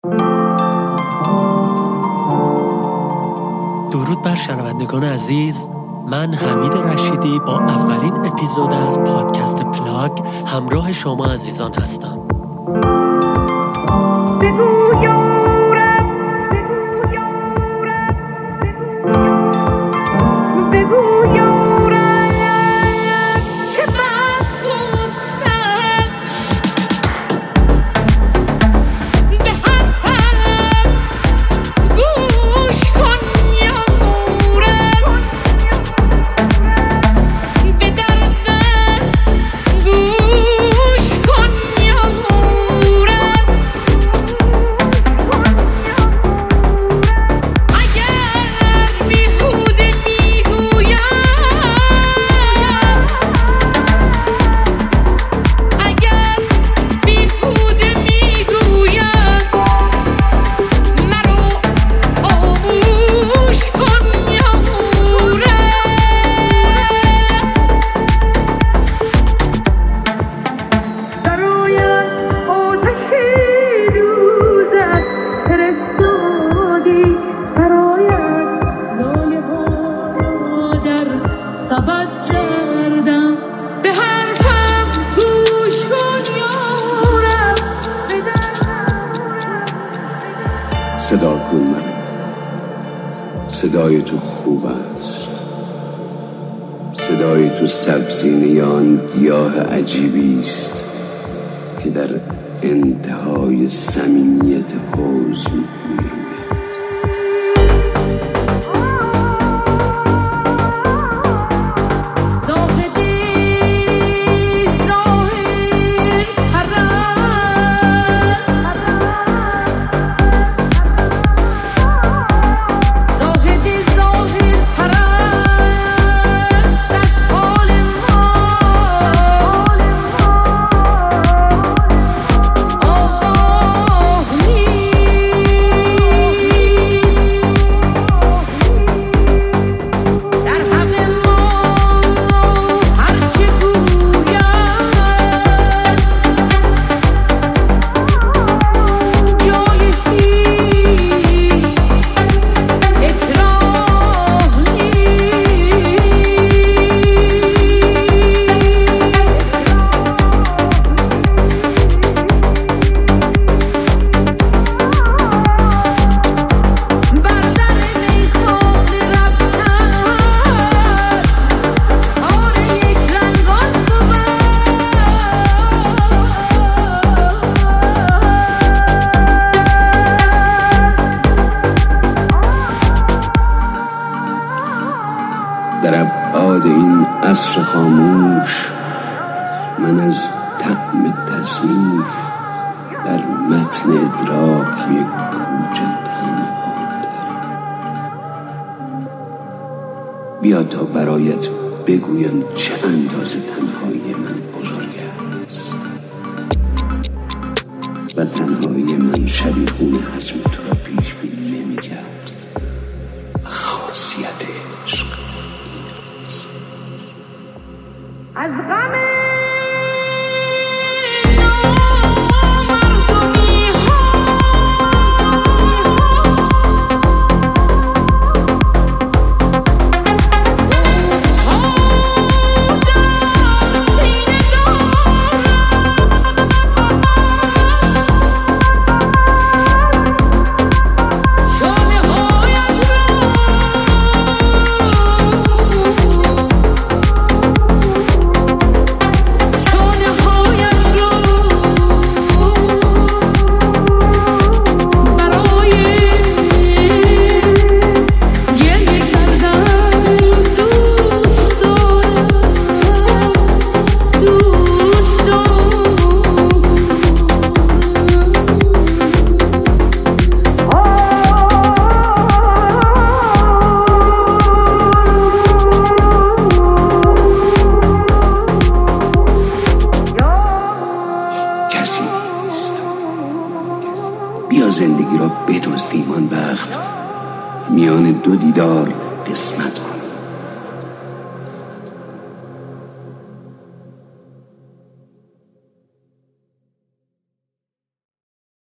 درود بر شنوندگان عزیز، من حمید رشیدی با اولین اپیزود از پادکست پلاگ همراه شما عزیزان هستم. صدا کن من، صدای تو خوب است، صدای تو سبزینه یا آن گیاه عجیبی است که در انتهای صمیمیت حوض میروید. در ابعاد این عصر خاموش من از طعم تصنیف در متن ادراک یک کوچه تنهاتر. بیا تا برایت بگویم چه اندازه تنهایی من بزرگ است و تنهایی من شبیخون حجم تو را پیش بینی نمی‌کرد. خاصیت عشق از غم بیا زندگی را بدزدیم آن وقت میان دو دیدار قسمت کن.